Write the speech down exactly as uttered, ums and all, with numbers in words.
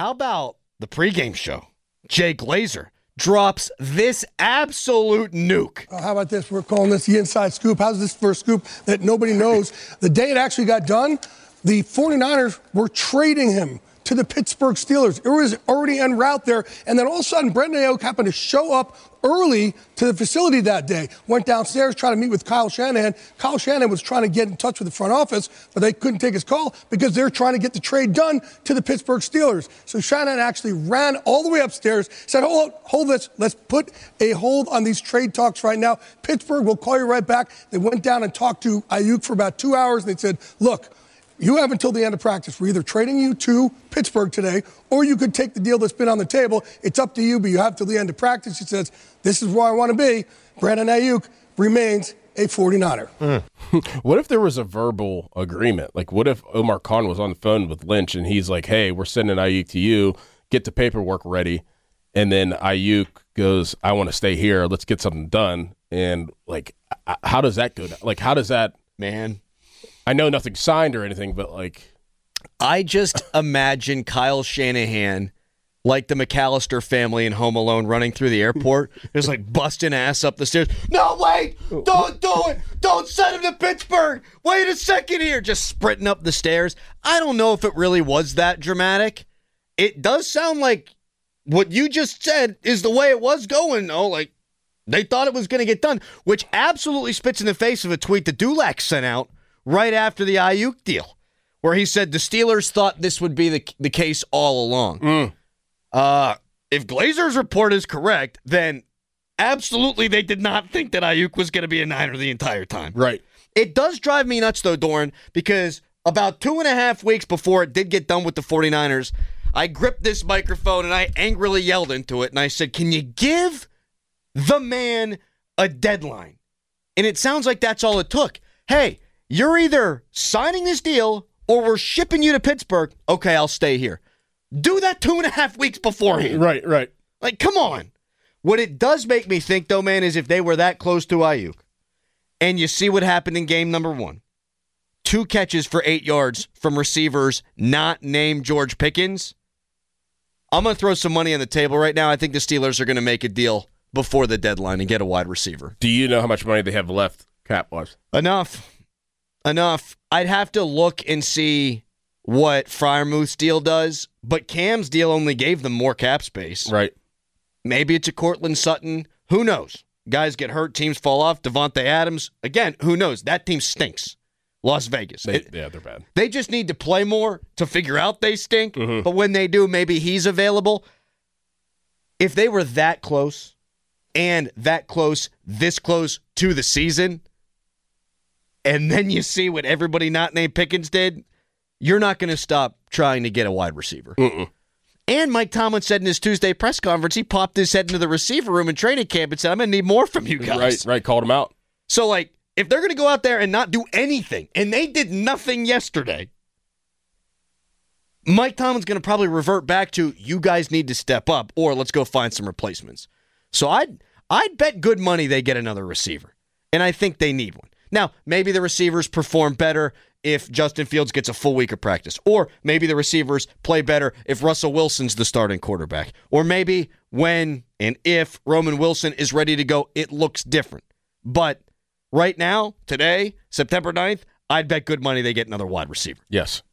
how about the pregame show? Jay Glazer drops this absolute nuke. Uh, how about this? We're calling this the inside scoop. How's this for a scoop that nobody knows? The day it actually got done, the 49ers were trading him to the Pittsburgh Steelers. It was already en route there. And then all of a sudden, Brandon Ayuk happened to show up early to the facility that day. Went downstairs, tried to meet with Kyle Shanahan. Kyle Shanahan was trying to get in touch with the front office, but they couldn't take his call because they're trying to get the trade done to the Pittsburgh Steelers. So Shanahan actually ran all the way upstairs, said, hold, hold this. Let's put a hold on these trade talks right now. Pittsburgh will call you right back. They went down and talked to Ayuk for about two hours. And they said, look, you have until the end of practice. We're either trading you to Pittsburgh today, or you could take the deal that's been on the table. It's up to you, but you have till the end of practice. He says, this is where I want to be. Brandon Ayuk remains a 49er. Mm. What if there was a verbal agreement? Like, what if Omar Khan was on the phone with Lynch, and he's like, hey, we're sending Ayuk to you. Get the paperwork ready. And then Ayuk goes, I want to stay here. Let's get something done. And, like, how does that go down? Like, how does that – Man. I know nothing's signed or anything, but like, I just imagine Kyle Shanahan, like the McAllister family in Home Alone, running through the airport, just like busting ass up the stairs. No, wait, don't do it. Don't send him to Pittsburgh. Wait a second here. Just sprinting up the stairs. I don't know if it really was that dramatic. It does sound like what you just said is the way it was going, though. Like, they thought it was going to get done, which absolutely spits in the face of a tweet that Dulac sent out right after the Ayuk deal, where he said the Steelers thought this would be the, the case all along. Mm. Uh, if Glazer's report is correct, then absolutely they did not think that Ayuk was going to be a Niner the entire time. Right. It does drive me nuts, though, Doran, because about two and a half weeks before it did get done with the 49ers, I gripped this microphone and I angrily yelled into it, and I said, can you give the man a deadline? And it sounds like that's all it took. Hey, you're either signing this deal or we're shipping you to Pittsburgh. Okay, I'll stay here. Do that two and a half weeks beforehand. Right, right. Like, come on. What it does make me think, though, man, is if they were that close to Ayuk, and you see what happened in game number one, two catches for eight yards from receivers not named George Pickens, I'm going to throw some money on the table right now. I think the Steelers are going to make a deal before the deadline and get a wide receiver. Do you know how much money they have left cap-wise? Enough. Enough. I'd have to look and see what Freiermuth's deal does, but Cam's deal only gave them more cap space. Right. Maybe it's a Cortland Sutton. Who knows? Guys get hurt, teams fall off. Devontae Adams. Again, who knows? That team stinks. Las Vegas. They, it, yeah, they're bad. They just need to play more to figure out they stink, mm-hmm. but when they do, maybe he's available. If they were that close, and that close, this close to the season, and then you see what everybody not named Pickens did, you're not going to stop trying to get a wide receiver. Mm-mm. And Mike Tomlin said in his Tuesday press conference, he popped his head into the receiver room in training camp and said, I'm going to need more from you guys. Right, right, called him out. So, like, if they're going to go out there and not do anything, and they did nothing yesterday, Mike Tomlin's going to probably revert back to, you guys need to step up, or let's go find some replacements. So I'd, I'd bet good money they get another receiver, and I think they need one. Now, maybe the receivers perform better if Justin Fields gets a full week of practice. Or maybe the receivers play better if Russell Wilson's the starting quarterback. Or maybe when and if Roman Wilson is ready to go, it looks different. But right now, today, September ninth, I'd bet good money they get another wide receiver. Yes.